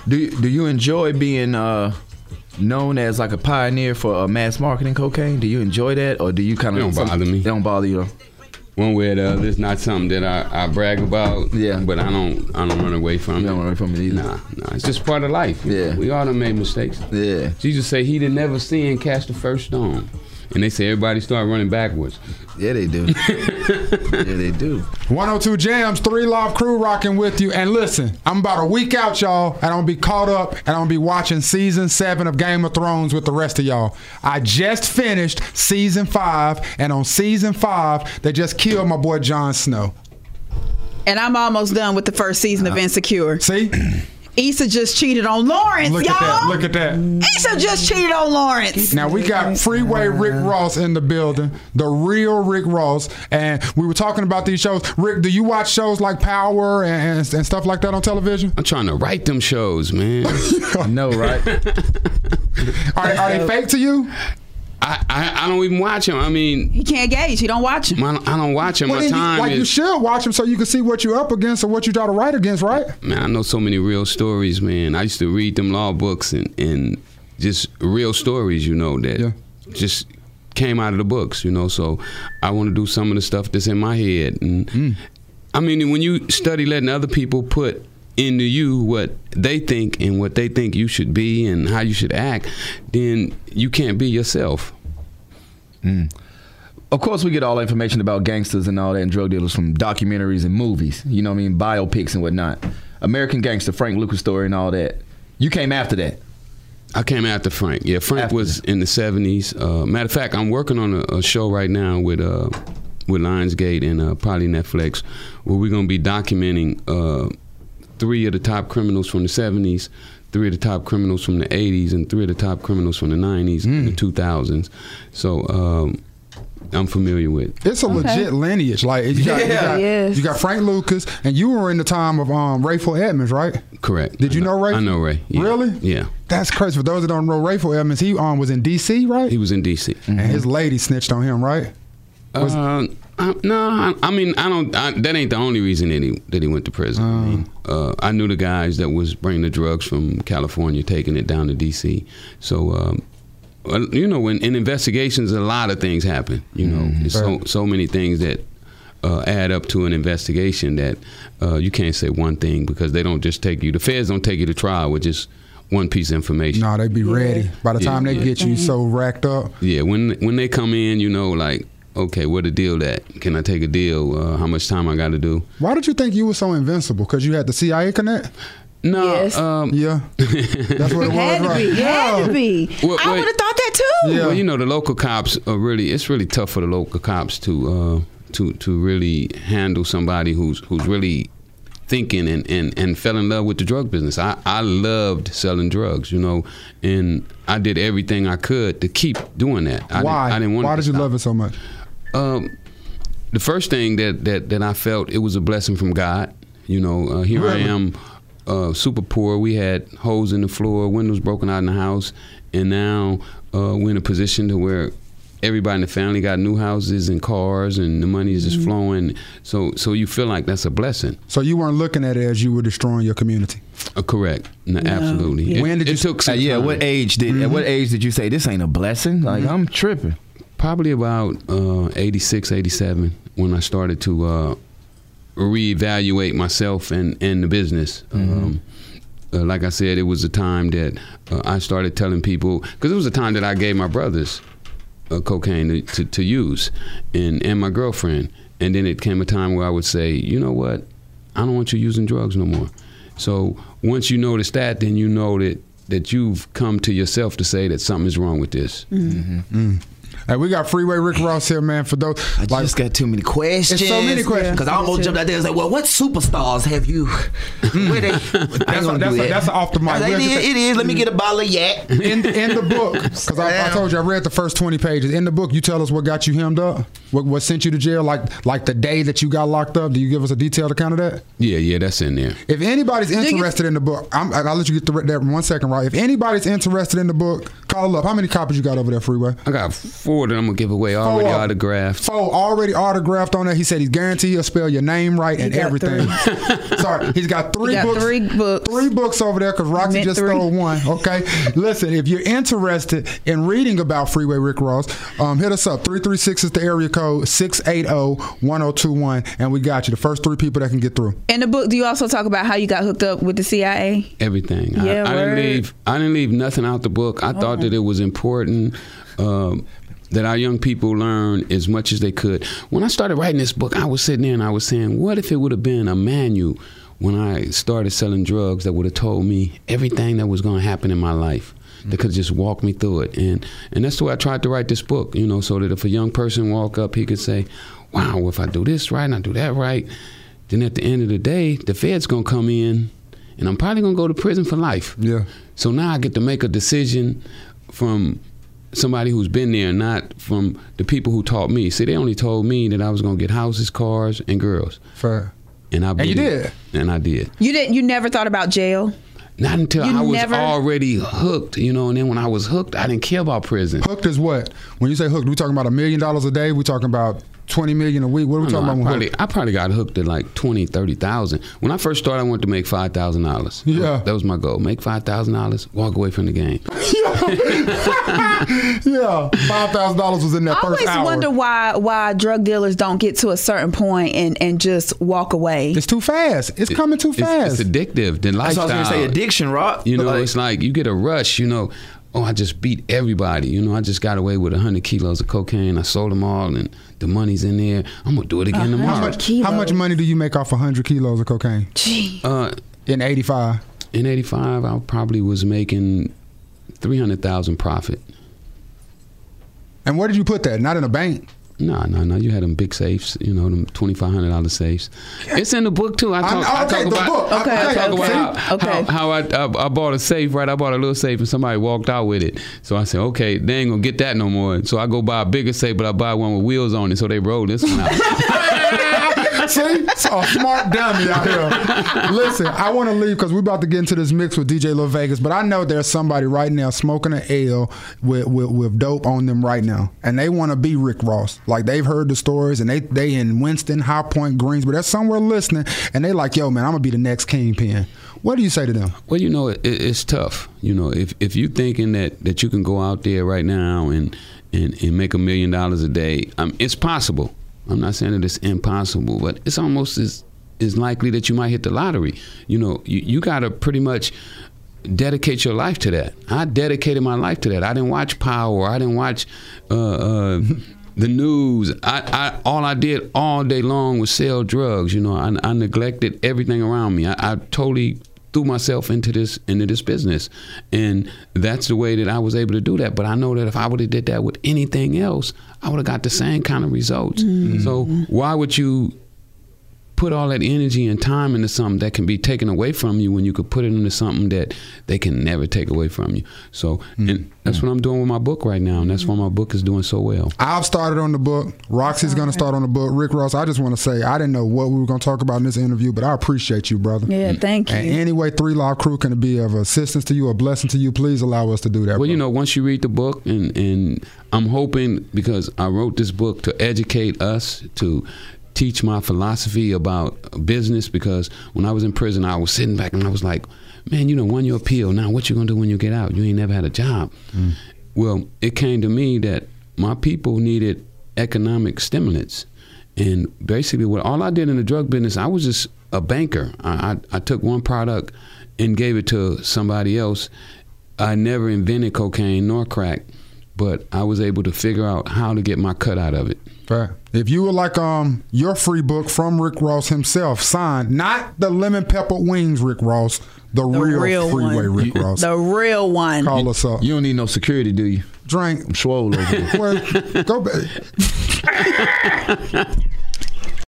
Do you enjoy being known as like a pioneer for mass marketing cocaine? Do you enjoy that, or do you kind of? It don't bother me. It don't bother you. One way or the other, it's not something that I brag about. Yeah, but I don't run away from it. You don't run away from it either. Nah, it's just part of life. Yeah, we all done made mistakes. Yeah, Jesus say he that never sin cast the first stone, and they say everybody start running backwards. Yeah, they do. Yeah, they do. 102 Jams, 3 Live Crew rocking with you. And listen, I'm about a week out, y'all, and I'm going to be caught up, and I'm going to be watching Season 7 of Game of Thrones with the rest of y'all. I just finished Season 5, and on Season 5, they just killed my boy Jon Snow. And I'm almost done with the first season of Insecure. See? Issa just cheated on Lawrence, Look y'all. at that. Look at that. Issa just cheated on Lawrence. Now, we got Freeway Rick Ross in the building, the real Rick Ross. And we were talking about these shows. Rick, do you watch shows like Power and stuff like that on television? I'm trying to write them shows, man. I know, right? Are they fake to you? I don't even watch them. I mean, he can't gauge. He don't watch them. I don't watch them. My time you should watch them so you can see what you're up against or what you try to write against, right? Man, I know so many real stories, man. I used to read them law books and just real stories, that just came out of the books, So I want to do some of the stuff that's in my head. And I mean, when you study letting other people put into you what they think and what they think you should be and how you should act, then you can't be yourself. Of course, we get all the information about gangsters and all that and drug dealers from documentaries and movies, biopics and whatnot. American Gangster, Frank Lucas story and all that. You came after that. I came after Frank. Yeah, Frank was in the 70s. Matter of fact, I'm working on a show right now with Lionsgate and probably Netflix where we're going to be documenting 3 of the top criminals from the 70s, 3 of the top criminals from the 80s, and 3 of the top criminals from the 90s and the 2000s. So I'm familiar with. It's a legit lineage. Like you got Frank Lucas, and you were in the time of Rayful Edmonds, right? Correct. Did you know Ray? I know Ray. Yeah. Really? Yeah. That's crazy. For those that don't know, Rayful Edmonds, he was in D.C., right? He was in D.C. And his lady snitched on him, right? No, I mean, that ain't the only reason that he went to prison. I knew the guys that was bringing the drugs from California, taking it down to D.C. So, when in investigations, a lot of things happen. There's so many things that add up to an investigation that you can't say one thing because they don't just take you. The feds don't take you to trial with just one piece of information. No, they be ready. By the time they get you so racked up. Yeah, when they come in, like, okay, where the deal at? Can I take a deal? How much time I got to do? Why did you think you were so invincible? Because you had the CIA connect? No. Yes. Yeah. That's what it had was, to be. Had to be. Well, I would have thought that too. Yeah. Well, the local cops are it's really tough for the local cops to really handle somebody who's really thinking and fell in love with the drug business. I loved selling drugs, and I did everything I could to keep doing that. Why? I didn't want Why to did you stop. love it so much? The first thing that I felt, it was a blessing from God. Here really? I am, super poor. We had holes in the floor, windows broken out in the house, and now we're in a position to where everybody in the family got new houses and cars, and the money is just flowing. So you feel like that's a blessing. So you weren't looking at it as you were destroying your community. Correct. No, absolutely. When did you? It took some time. At what age did you say this ain't a blessing? Like I'm tripping. Probably about 86, 87 when I started to reevaluate myself and the business. Like I said, it was a time that I started telling people, because it was a time that I gave my brothers cocaine to use and my girlfriend. And then it came a time where I would say, you know what? I don't want you using drugs no more. So once you notice that, then you know that you've come to yourself to say that something is wrong with this. Hey, we got Freeway Rick Ross here, man. For those, I just got too many questions. It's so many questions. Because I almost jumped out there and said, "Well, what superstars have you?" Where they? That's off the mic. It is. Let me get a bottle of yak. In the book, because I told you I read the first 20 pages. In the book, you tell us what got you hemmed up, what sent you to jail, like the day that you got locked up. Do you give us a detailed account of that? Yeah, that's in there. If anybody's interested in the book, I'll let you get to that in 1 second, right? If anybody's interested in the book, Call up. How many copies you got over there, Freeway? I got 4 that I'm gonna give away already Four. autographed. 4 already autographed on there. He said he's guaranteed he'll spell your name right and got everything. Sorry, he's got 3 He got books. 3 books. 3 books over there because Roxy Meant just 3. stole 1. Okay, listen. If you're interested in reading about Freeway Rick Ross, hit us up. 336 is the area code. 680-1021, and we got you. The first 3 people that can get through. In the book, do you also talk about how you got hooked up with the CIA? Everything. Yeah, I didn't leave nothing out the book. I thought that it was important that our young people learn as much as they could. When I started writing this book, I was sitting there and I was saying, what if it would have been a manual when I started selling drugs that would have told me everything that was going to happen in my life? That could just walk me through it. And that's the way I tried to write this book, you know, so that if a young person walk up, he could say, wow, if I do this right and I do that right, then at the end of the day, the Fed's going to come in and I'm probably going to go to prison for life. Yeah. So now I get to make a decision from somebody who's been there, not from the people who taught me. See, they only told me that I was going to get houses, cars, and girls. Fair. And you did. And I did. You never thought about jail? Not until You I was never- already hooked, you know, and then when I was hooked, I didn't care about prison. Hooked is what? When you say hooked, we talking about $1 million a day? We talking about 20 million a week? What are we talking about? When hooked? I probably got hooked at like 20, 30,000. When I first started, I wanted to make $5,000. Yeah. That was my goal. Make $5,000, walk away from the game. Yeah, $5,000 was in that I first always hour. wonder why drug dealers don't get to a certain point and just walk away. It's too fast. It's coming too fast. It's addictive. The That's lifestyle. what I was gonna say. Addiction, Rock. You know, Like, it's like you get a rush, you know. Oh, I just beat everybody. You know, I just got away with 100 kilos of cocaine. I sold them all, and the money's in there. I'm going to do it again tomorrow. How much money do you make off 100 kilos of cocaine? Gee. In 85? In 85, I probably was making 300,000 profit. And where did you put that? Not in a bank? No. You had them big safes, you know, them $2,500 safes. It's in the book too. I talk the about, book. Okay, I talk okay. about how I bought a safe, right? I bought a little safe and somebody walked out with it. So I said, okay, they ain't gonna get that no more. So I go buy a bigger safe, but I buy one with wheels on it. So they roll this one out. See? It's a smart dummy out here. Listen, I want to leave because we're about to get into this mix with DJ Lil Vegas, but I know there's somebody right now smoking an L with dope on them right now, and they want to be Rick Ross. Like, they've heard the stories, and they in Winston, High Point, Greensboro. They're somewhere listening, and they like, yo, man, I'm going to be the next Kingpin. What do you say to them? Well, you know, it's tough. You know, if you thinking that you can go out there right now and make $1 million a day, it's possible. I'm not saying that it's impossible, but it's almost as likely that you might hit the lottery. You know, you got to pretty much dedicate your life to that. I dedicated my life to that. I didn't watch Power. I didn't watch the news. All I did all day long was sell drugs. You know, I neglected everything around me. I totally threw myself into this business, and that's the way that I was able to do that. But I know that if I would have did that with anything else, I would have got the same kind of results. Mm-hmm. So why would you put all that energy and time into something that can be taken away from you when you could put it into something that they can never take away from you? So and that's what I'm doing with my book right now, and that's why my book is doing so well. I've started on the book. Roxy's going to start on the book. Rick Ross, I just want to say, I didn't know what we were going to talk about in this interview, but I appreciate you, brother. Yeah, thank you. And any way 3 Live Crew can be of assistance to you, a blessing to you, please allow us to do that. Well, bro. you know, once you read the book, and I'm hoping, because I wrote this book to educate us, to teach my philosophy about business, because when I was in prison, I was sitting back and I was like, man, you know, won your appeal. Now what you gonna do when you get out? You ain't never had a job. Well, it came to me that my people needed economic stimulants. And basically all I did in the drug business, I was just a banker. I took one product and gave it to somebody else. I never invented cocaine nor crack, but I was able to figure out how to get my cut out of it. Fair. If you would like your free book from Rick Ross himself, signed, not the lemon pepper wings Rick Ross, the real Freeway one. Rick Ross. The real one. Call us up. You don't need no security, do you? Drink. I'm swole over here. Well, go back.